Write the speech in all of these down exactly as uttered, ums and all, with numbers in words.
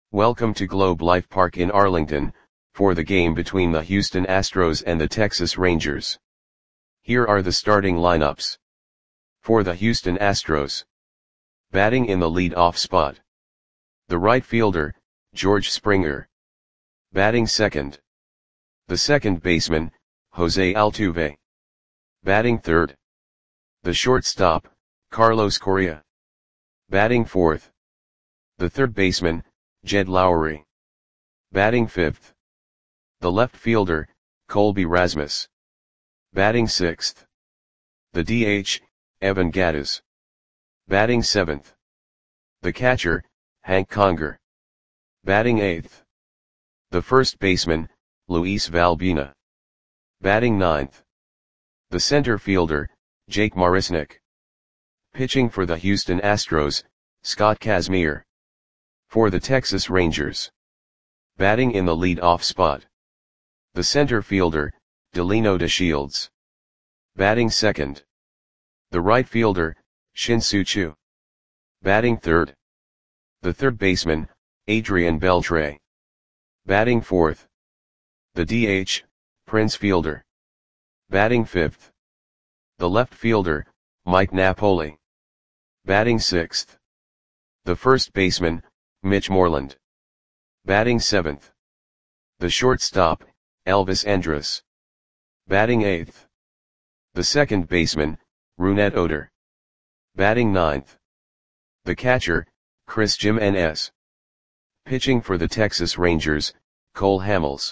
Welcome to Globe Life Park in Arlington, for the game between the Houston Astros and the Texas Rangers. Here are the starting lineups. For the Houston Astros. Batting in the lead-off spot. The right fielder, George Springer. Batting second. The second baseman, Jose Altuve. Batting third. The shortstop, Carlos Correa. Batting fourth. The third baseman, Jed Lowrie. Batting fifth. The left fielder, Colby Rasmus. Batting sixth. The D H, Evan Gattis. Batting seventh. The catcher, Hank Conger. Batting eighth. The first baseman, Luis Valbuena. Batting ninth. The center fielder, Jake Marisnick. Pitching for the Houston Astros, Scott Kazmir. For the Texas Rangers. Batting in the lead-off spot. The center fielder, Delino DeShields. Batting second. The right fielder, Shin-Soo Choo. Batting third. The third baseman, Adrian Beltre. Batting fourth. The D H, Prince Fielder. Batting fifth. The left fielder, Mike Napoli. Batting sixth. The first baseman, Mitch Moreland. Batting seventh. The shortstop, Elvis Andrus. Batting eighth. The second baseman, Rougned Odor. Batting ninth. The catcher, Chris Jimenez. Pitching for the Texas Rangers, Cole Hamels.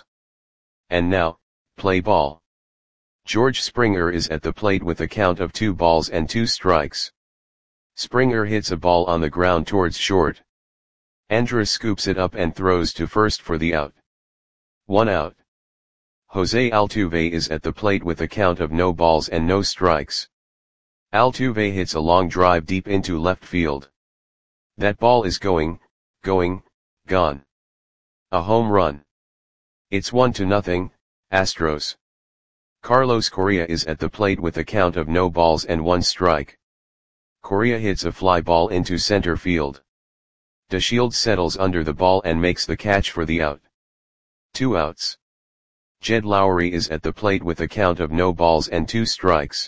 And now, play ball. George Springer is at the plate with a count of two balls and two strikes. Springer hits a ball on the ground towards short. Andrus scoops it up and throws to first for the out. One out. Jose Altuve is at the plate with a count of no balls and no strikes. Altuve hits a long drive deep into left field. That ball is going, going, gone. A home run. It's one to nothing, Astros. Carlos Correa is at the plate with a count of no balls and one strike. Correa hits a fly ball into center field. DeShields settles under the ball and makes the catch for the out. Two outs. Jed Lowrie is at the plate with a count of no balls and two strikes.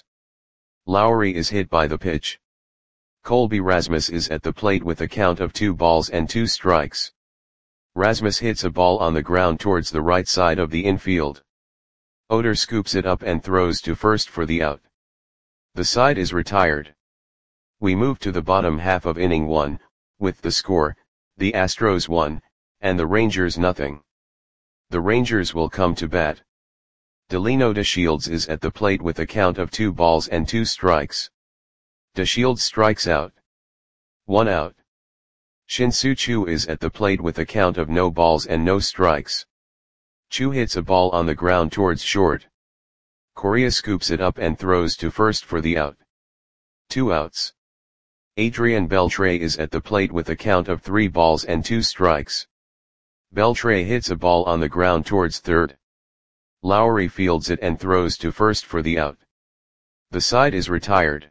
Lowrie is hit by the pitch. Colby Rasmus is at the plate with a count of two balls and two strikes. Rasmus hits a ball on the ground towards the right side of the infield. Odor scoops it up and throws to first for the out. The side is retired. We move to the bottom half of inning one, with the score, the Astros one, and the Rangers nothing. The Rangers will come to bat. Delino DeShields is at the plate with a count of two balls and two strikes. DeShields strikes out. One out. Shin-Soo Choo is at the plate with a count of no balls and no strikes. Choo hits a ball on the ground towards short. Correa scoops it up and throws to first for the out. Two outs. Adrian Beltre is at the plate with a count of three balls and two strikes. Beltre hits a ball on the ground towards third. Lowrie fields it and throws to first for the out. The side is retired.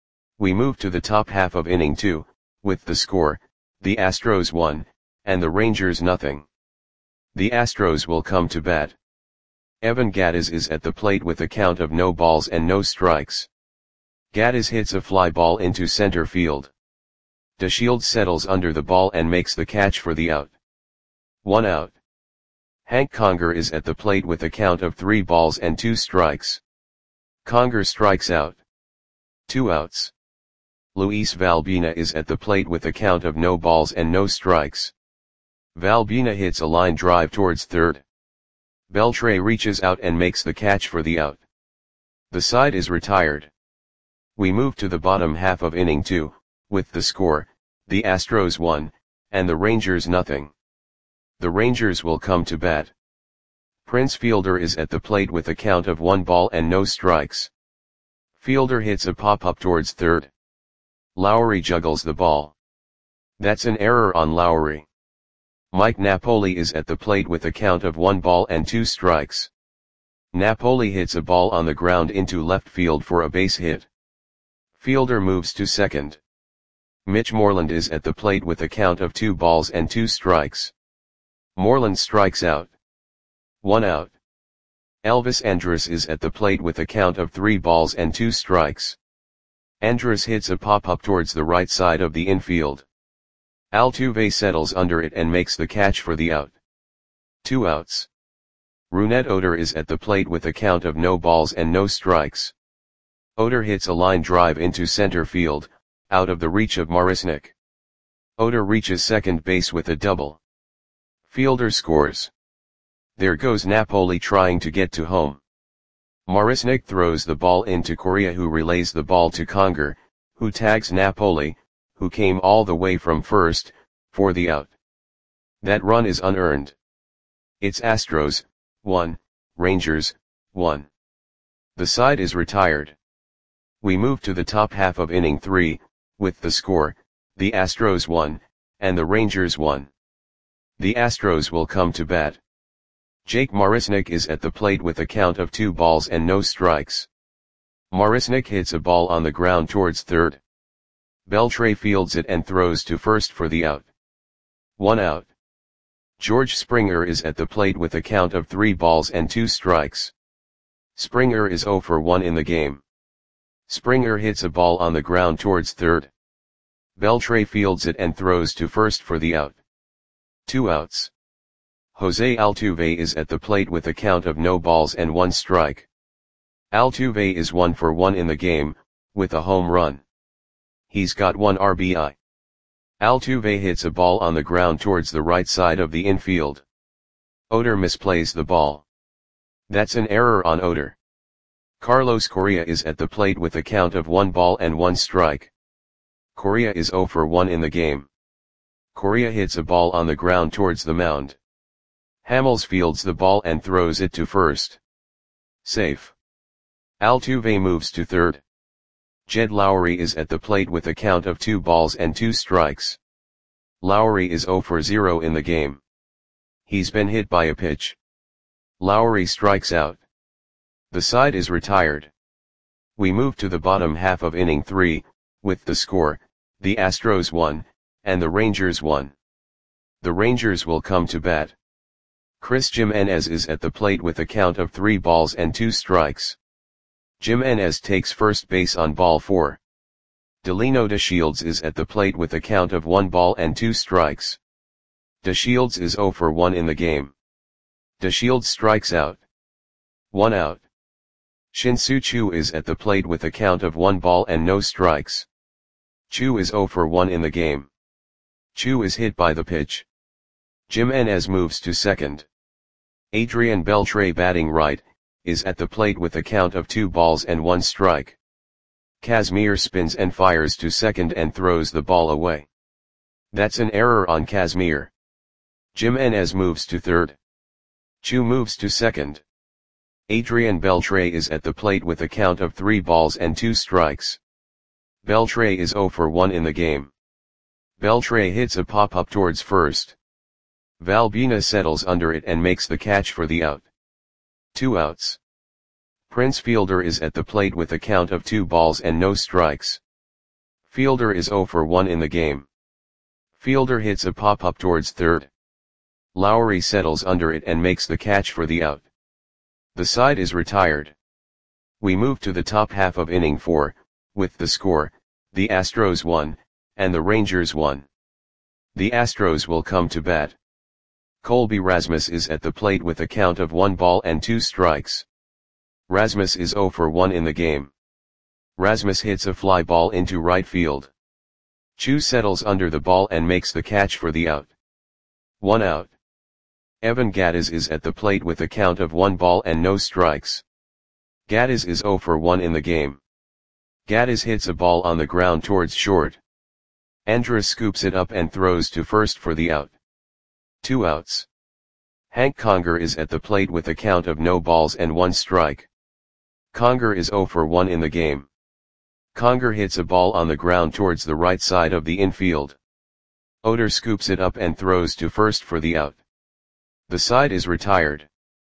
We move to the top half of inning two, with the score, the Astros one, and the Rangers nothing. The Astros will come to bat. Evan Gattis is at the plate with a count of no balls and no strikes. Gattis hits a fly ball into center field. DeShields settles under the ball and makes the catch for the out. One out. Hank Conger is at the plate with a count of three balls and two strikes. Conger strikes out. Two outs. Luis Valbuena is at the plate with a count of no balls and no strikes. Valbuena hits a line drive towards third. Beltre reaches out and makes the catch for the out. The side is retired. We move to the bottom half of inning two, with the score, the Astros one, and the Rangers nothing. The Rangers will come to bat. Prince Fielder is at the plate with a count of one ball and no strikes. Fielder hits a pop-up towards third. Lowrie juggles the ball. That's an error on Lowrie. Mike Napoli is at the plate with a count of one ball and two strikes. Napoli hits a ball on the ground into left field for a base hit. Fielder moves to second. Mitch Moreland is at the plate with a count of two balls and two strikes. Moreland strikes out. One out. Elvis Andrus is at the plate with a count of three balls and two strikes. Andrus hits a pop-up towards the right side of the infield. Altuve settles under it and makes the catch for the out. Two outs. Rougned Odor is at the plate with a count of no balls and no strikes. Odor hits a line drive into center field, out of the reach of Marisnick. Odor reaches second base with a double. Fielder scores. There goes Napoli trying to get to home. Marisnick throws the ball into Correa, who relays the ball to Conger, who tags Napoli, who came all the way from first, for the out. That run is unearned. It's Astros, one, Rangers, one. The side is retired. We move to the top half of inning three, with the score, the Astros one, and the Rangers one. The Astros will come to bat. Jake Marisnick is at the plate with a count of two balls and no strikes. Marisnick hits a ball on the ground towards third. Beltre fields it and throws to first for the out. One out. George Springer is at the plate with a count of three balls and two strikes. Springer is zero for one in the game. Springer hits a ball on the ground towards third. Beltre fields it and throws to first for the out. Two outs. Jose Altuve is at the plate with a count of no balls and one strike. Altuve is one for one in the game, with a home run. He's got one R B I. Altuve hits a ball on the ground towards the right side of the infield. Odor misplays the ball. That's an error on Odor. Carlos Correa is at the plate with a count of one ball and one strike. Correa is zero for one in the game. Correa hits a ball on the ground towards the mound. Hamels fields the ball and throws it to first. Safe. Altuve moves to third. Jed Lowry is at the plate with a count of two balls and two strikes. Lowry is zero for zero in the game. He's been hit by a pitch. Lowry strikes out. The side is retired. We move to the bottom half of inning three, with the score, the Astros one, and the Rangers one. The Rangers will come to bat. Chris Jimenez is at the plate with a count of three balls and two strikes. Jimenez takes first base on ball four. Delino DeShields is at the plate with a count of one ball and two strikes. DeShields is zero for one in the game. DeShields strikes out. One out. Shin-Soo Choo is at the plate with a count of one ball and no strikes. Choo is zero for one in the game. Choo is hit by the pitch. Jimenez moves to second. Adrian Beltre, batting right, is at the plate with a count of two balls and one strike. Kazmir spins and fires to second and throws the ball away. That's an error on Kazmir. Jimenez moves to third. Choo moves to second. Adrian Beltre is at the plate with a count of three balls and two strikes. Beltre is zero for one in the game. Beltre hits a pop-up towards first. Valbuena settles under it and makes the catch for the out. Two outs. Prince Fielder is at the plate with a count of two balls and no strikes. Fielder is zero for one in the game. Fielder hits a pop-up towards third. Lowry settles under it and makes the catch for the out. The side is retired. We move to the top half of inning four, with the score, the Astros one, and the Rangers one. The Astros will come to bat. Colby Rasmus is at the plate with a count of one ball and two strikes. Rasmus is zero for one in the game. Rasmus hits a fly ball into right field. Choo settles under the ball and makes the catch for the out. One out. Evan Gattis is at the plate with a count of one ball and no strikes. Gattis is zero for one in the game. Gattis hits a ball on the ground towards short. Andrus scoops it up and throws to first for the out. Two outs. Hank Conger is at the plate with a count of no balls and one strike. Conger is zero for one in the game. Conger hits a ball on the ground towards the right side of the infield. Odor scoops it up and throws to first for the out. The side is retired.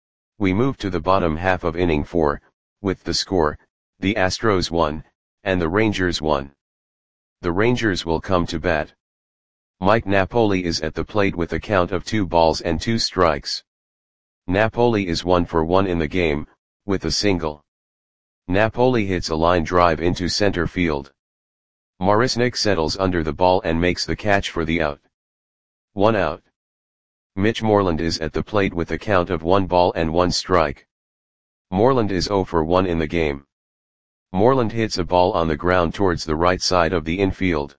We move to the bottom half of inning four, with the score, the Astros one, and the Rangers one. The Rangers will come to bat. Mike Napoli is at the plate with a count of two balls and two strikes. Napoli is one for one in the game, with a single. Napoli hits a line drive into center field. Marisnick settles under the ball and makes the catch for the out. One out. Mitch Moreland is at the plate with a count of one ball and one strike. Moreland is zero for one in the game. Moreland hits a ball on the ground towards the right side of the infield.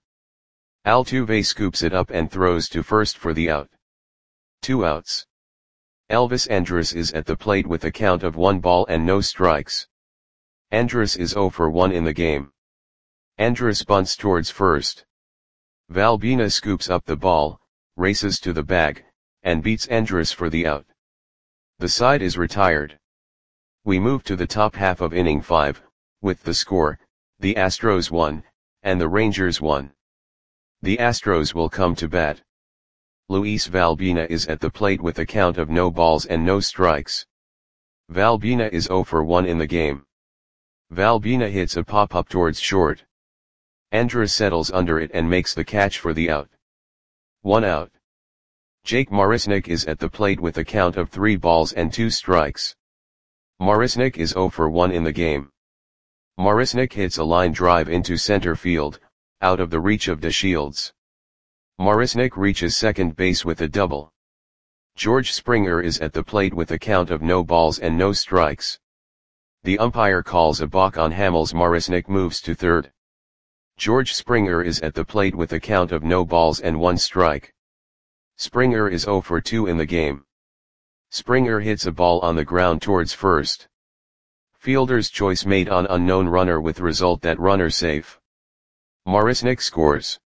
Altuve scoops it up and throws to first for the out. Two outs. Elvis Andrus is at the plate with a count of one ball and no strikes. Andrus is zero for one in the game. Andrus bunts towards first. Valbuena scoops up the ball, races to the bag, and beats Andrus for the out. The side is retired. We move to the top half of inning five, with the score, the Astros won, and the Rangers won. The Astros will come to bat. Luis Valbuena is at the plate with a count of no balls and no strikes. Valbuena is zero for one in the game. Valbuena hits a pop-up towards short. Andrus settles under it and makes the catch for the out. One out. Jake Marisnick is at the plate with a count of three balls and two strikes. Marisnick is zero for one in the game. Marisnick hits a line drive into center field, out of the reach of DeShields. Marisnick reaches second base with a double. George Springer is at the plate with a count of no balls and no strikes. The umpire calls a balk on Hamels. Marisnick moves to third. George Springer is at the plate with a count of no balls and one strike. Springer is zero for two in the game. Springer hits a ball on the ground towards first. Fielder's choice made on unknown runner with result that runner safe. Marisnick scores.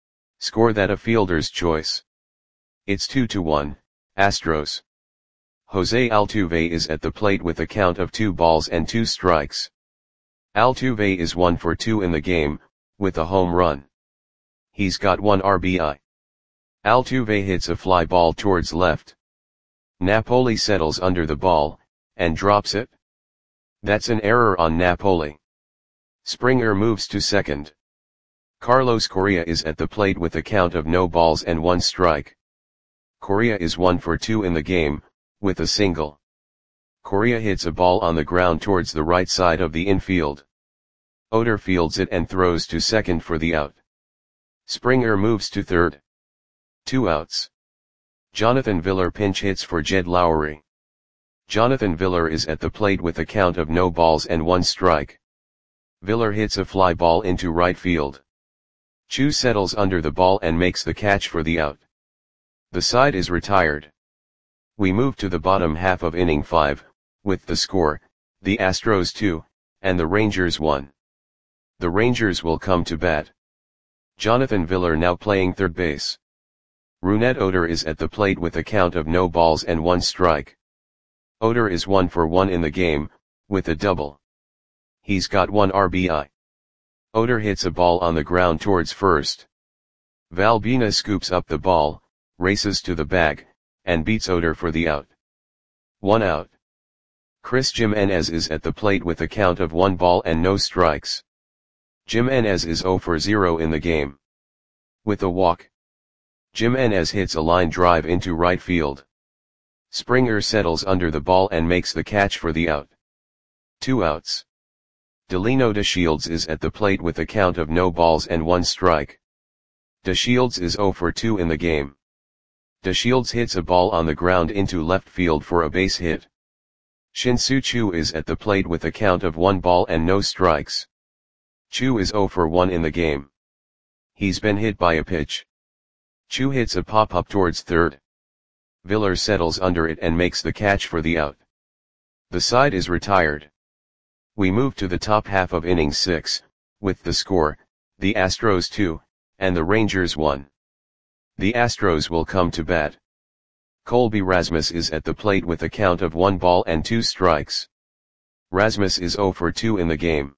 Score that a fielder's choice. It's two to one, Astros. Jose Altuve is at the plate with a count of two balls and two strikes. Altuve is one for two in the game, with a home run. He's got one R B I. Altuve hits a fly ball towards left. Napoli settles under the ball, and drops it. That's an error on Napoli. Springer moves to second. Carlos Correa is at the plate with a count of no balls and one strike. Correa is one for two in the game, with a single. Correa hits a ball on the ground towards the right side of the infield. Oder fields it and throws to second for the out. Springer moves to third. Two outs. Jonathan Villar pinch hits for Jed Lowry. Jonathan Villar is at the plate with a count of no balls and one strike. Villar hits a fly ball into right field. Chu settles under the ball and makes the catch for the out. The side is retired. We move to the bottom half of inning five, with the score, the Astros two, and the Rangers one. The Rangers will come to bat. Jonathan Villar now playing third base. Rougned Odor is at the plate with a count of no balls and one strike. Odor is one for one in the game, with a double. He's got one R B I. Odor hits a ball on the ground towards first. Valbuena scoops up the ball, races to the bag, and beats Odor for the out. One out. Chris Jimenez is at the plate with a count of one ball and no strikes. Jimenez is zero for zero in the game. With a walk. Jimenez hits a line drive into right field. Springer settles under the ball and makes the catch for the out. Two outs. Delino DeShields is at the plate with a count of no balls and one strike. DeShields is zero for two in the game. DeShields hits a ball on the ground into left field for a base hit. Shin-Soo Choo is at the plate with a count of one ball and no strikes. Choo is zero for one in the game. He's been hit by a pitch. Choo hits a pop-up towards third. Villar settles under it and makes the catch for the out. The side is retired. We move to the top half of inning six, with the score, the Astros two, and the Rangers one. The Astros will come to bat. Colby Rasmus is at the plate with a count of one ball and two strikes. Rasmus is zero for two in the game.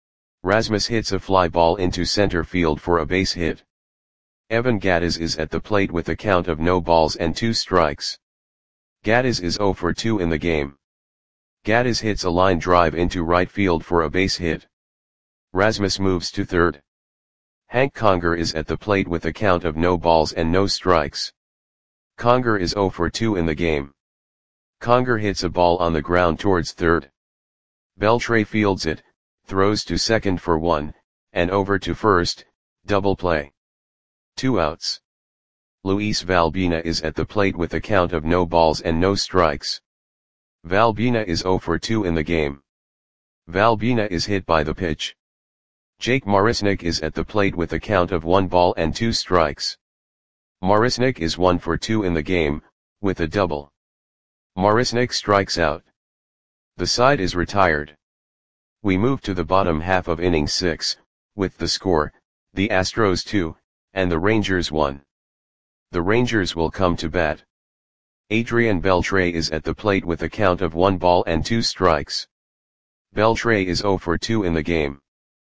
Rasmus hits a fly ball into center field for a base hit. Evan Gattis is at the plate with a count of no balls and two strikes. Gattis is zero for two in the game. Gattis hits a line drive into right field for a base hit. Rasmus moves to third. Hank Conger is at the plate with a count of no balls and no strikes. Conger is zero for two in the game. Conger hits a ball on the ground towards third. Beltre fields it, throws to second for one, and over to first, double play. Two outs. Luis Valbuena is at the plate with a count of no balls and no strikes. Valbuena is zero for two in the game. Valbuena is hit by the pitch. Jake Marisnick is at the plate with a count of one ball and two strikes. Marisnick is one for two in the game, with a double. Marisnick strikes out. The side is retired. We move to the bottom half of inning six, with the score, the Astros two, and the Rangers one. The Rangers will come to bat. Adrian Beltre is at the plate with a count of one ball and two strikes. Beltre is zero for two in the game.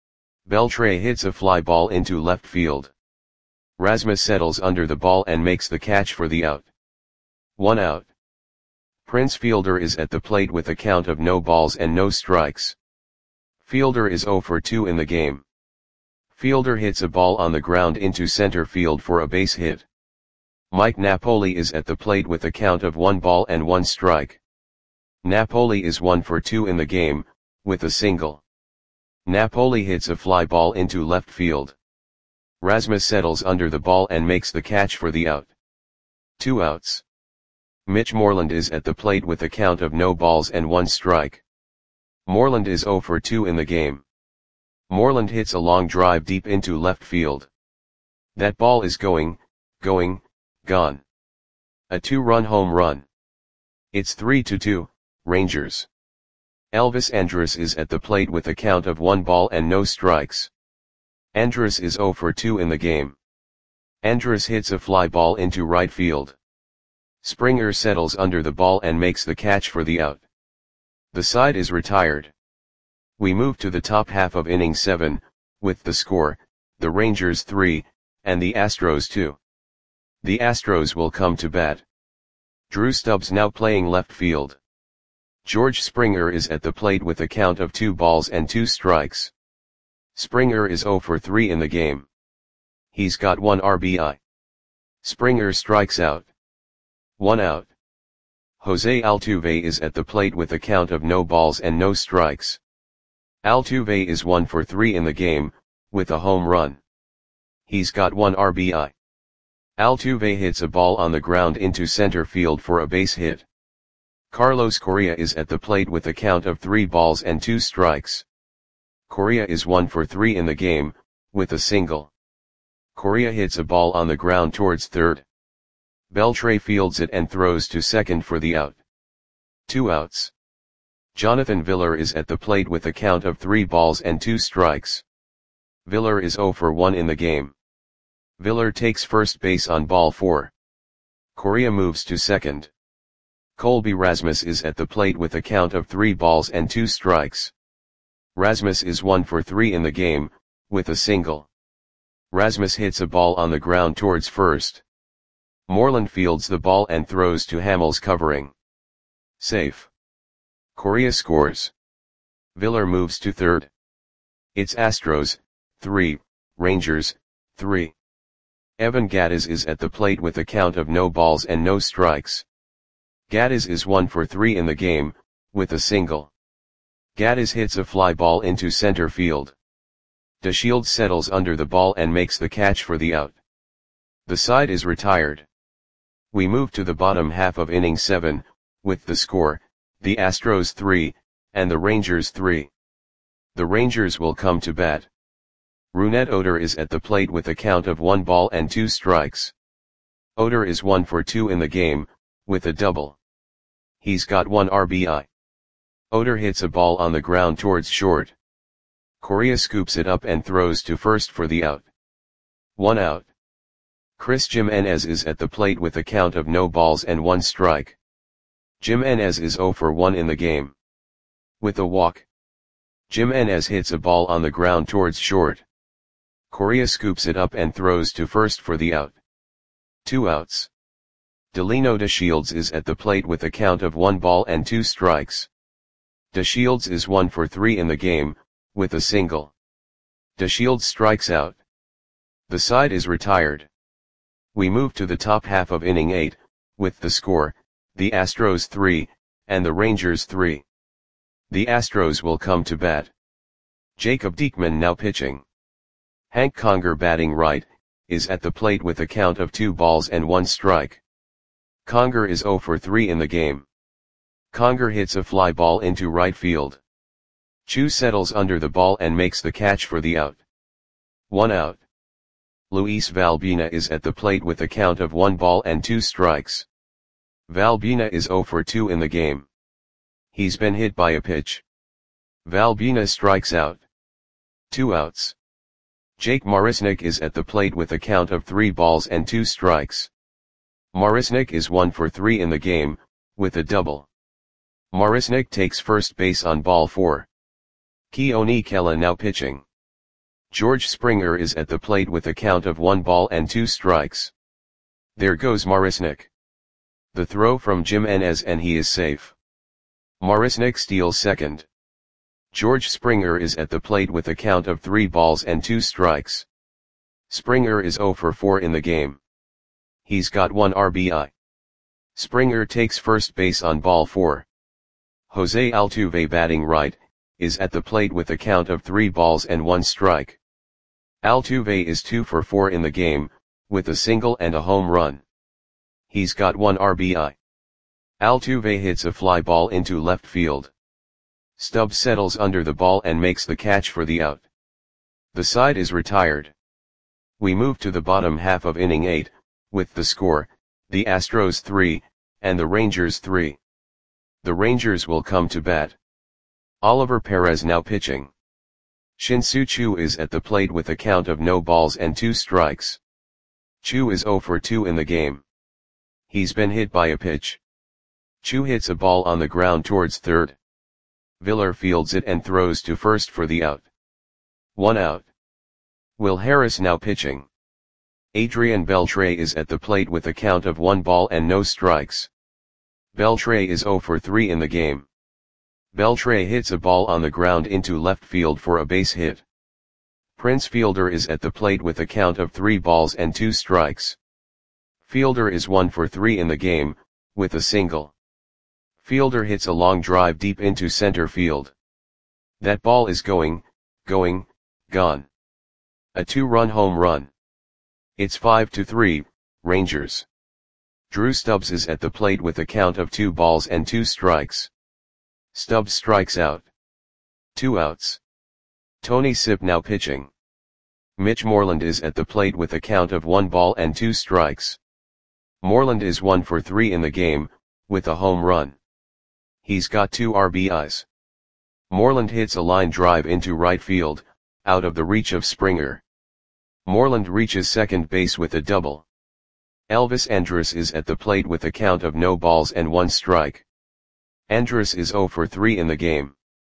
Beltre hits a fly ball into left field. Rasmus settles under the ball and makes the catch for the out. One out. Prince Fielder is at the plate with a count of no balls and no strikes. Fielder is zero for two in the game. Fielder hits a ball on the ground into center field for a base hit. Mike Napoli is at the plate with a count of one ball and one strike. Napoli is one for two in the game, with a single. Napoli hits a fly ball into left field. Rasmus settles under the ball and makes the catch for the out. Two outs. Mitch Moreland is at the plate with a count of no balls and one strike. Moreland is zero for two in the game. Moreland hits a long drive deep into left field. That ball is going, going, gone. A two-run home run. It's three to two, Rangers. Elvis Andrus is at the plate with a count of one ball and no strikes. Andrus is zero for two in the game. Andrus hits a fly ball into right field. Springer settles under the ball and makes the catch for the out. The side is retired. We move to the top half of inning seven, with the score, the Rangers three, and the Astros two. The Astros will come to bat. Drew Stubbs now playing left field. George Springer is at the plate with a count of two balls and two strikes. Springer is zero for three in the game. He's got one R B I. Springer strikes out. One out. Jose Altuve is at the plate with a count of no balls and no strikes. Altuve is one for three in the game, with a home run. He's got one R B I. Altuve hits a ball on the ground into center field for a base hit. Carlos Correa is at the plate with a count of three balls and two strikes. Correa is one for three in the game, with a single. Correa hits a ball on the ground towards third. Beltre fields it and throws to second for the out. Two outs. Jonathan Villar is at the plate with a count of three balls and two strikes. Villar is zero for one in the game. Villar takes first base on ball four. Correa moves to second. Colby Rasmus is at the plate with a count of three balls and two strikes. Rasmus is one for three in the game, with a single. Rasmus hits a ball on the ground towards first. Moreland fields the ball and throws to Hamels covering. Safe. Correa scores. Villar moves to third. It's Astros, three, Rangers, three. Evan Gattis is at the plate with a count of no balls and no strikes. Gattis is one for three in the game, with a single. Gattis hits a fly ball into center field. DeShields settles under the ball and makes the catch for the out. The side is retired. We move to the bottom half of inning seven, with the score, the Astros three, and the Rangers three. The Rangers will come to bat. Rougned Odor is at the plate with a count of one ball and two strikes. Odor is one for two in the game, with a double. He's got one R B I. Odor hits a ball on the ground towards short. Correa scoops it up and throws to first for the out. One out. Chris Jimenez is at the plate with a count of no balls and one strike. Jimenez is zero for one in the game. With a walk. Jimenez hits a ball on the ground towards short. Correa scoops it up and throws to first for the out. Two outs. Delino DeShields is at the plate with a count of one ball and two strikes. DeShields is one for three in the game, with a single. DeShields strikes out. The side is retired. We move to the top half of inning eight, with the score, the Astros three, and the Rangers three. The Astros will come to bat. Jacob Diekman now pitching. Hank Conger batting right, is at the plate with a count of two balls and one strike. Conger is oh for three in the game. Conger hits a fly ball into right field. Chu settles under the ball and makes the catch for the out. One out. Luis Valbuena is at the plate with a count of one ball and two strikes. Valbuena is oh for two in the game. He's been hit by a pitch. Valbuena strikes out. Two outs. Jake Marisnick is at the plate with a count of three balls and two strikes. Marisnick is one for three in the game, with a double. Marisnick takes first base on ball four. Keone Kela now pitching. George Springer is at the plate with a count of one ball and two strikes. There goes Marisnick. The throw from Jimenez and he is safe. Marisnick steals second. George Springer is at the plate with a count of three balls and two strikes. Springer is oh for four in the game. He's got one R B I. Springer takes first base on ball four. Jose Altuve batting right, is at the plate with a count of three balls and one strike. Altuve is two for four in the game, with a single and a home run. He's got one R B I. Altuve hits a fly ball into left field. Stubbs settles under the ball and makes the catch for the out. The side is retired. We move to the bottom half of inning eight, with the score, the Astros three, and the Rangers three. The Rangers will come to bat. Oliver Perez now pitching. Shin-Soo Choo is at the plate with a count of no balls and two strikes. Choo is oh for two in the game. He's been hit by a pitch. Choo hits a ball on the ground towards third. Villar fields it and throws to first for the out. One out. Will Harris now pitching. Adrian Beltre is at the plate with a count of one ball and no strikes. Beltre is oh for three in the game. Beltre hits a ball on the ground into left field for a base hit. Prince Fielder is at the plate with a count of three balls and two strikes. Fielder is one for three in the game, with a single. Fielder hits a long drive deep into center field. That ball is going, going, gone. A two-run home run. It's five to three, Rangers. Drew Stubbs is at the plate with a count of two balls and two strikes. Stubbs strikes out. Two outs. Tony Sipp now pitching. Mitch Moreland is at the plate with a count of one ball and two strikes. Moreland is one for three in the game, with a home run. He's got two R B Is. Moreland hits a line drive into right field, out of the reach of Springer. Moreland reaches second base with a double. Elvis Andrus is at the plate with a count of no balls and one strike. Andrus is oh for three in the game.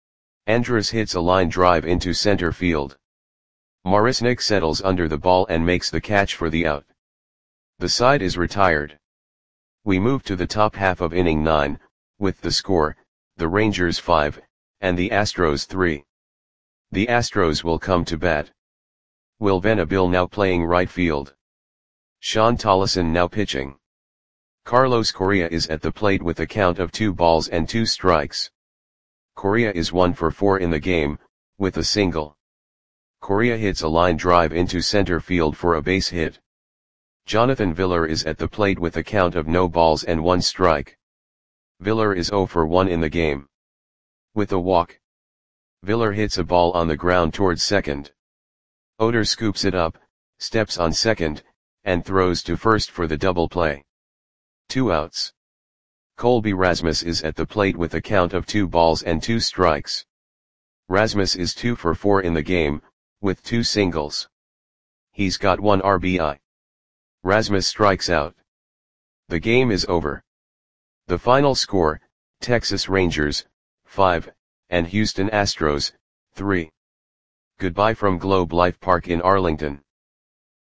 Andrus hits a line drive into center field. Marisnick settles under the ball and makes the catch for the out. The side is retired. We move to the top half of inning nine, with the score, the Rangers five, and the Astros three. The Astros will come to bat. Will Venable now playing right field. Sean Tollison now pitching. Carlos Correa is at the plate with a count of two balls and two strikes. Correa is one for four in the game, with a single. Correa hits a line drive into center field for a base hit. Jonathan Villar is at the plate with a count of no balls and one strike. Villar is oh for one in the game. With a walk. Villar hits a ball on the ground towards second. Oder scoops it up, steps on second, and throws to first for the double play. Two outs. Colby Rasmus is at the plate with a count of two balls and two strikes. Rasmus is two for four in the game, with two singles. He's got one R B I. Rasmus strikes out. The game is over. The final score, Texas Rangers, five, and Houston Astros, three. Goodbye from Globe Life Park in Arlington.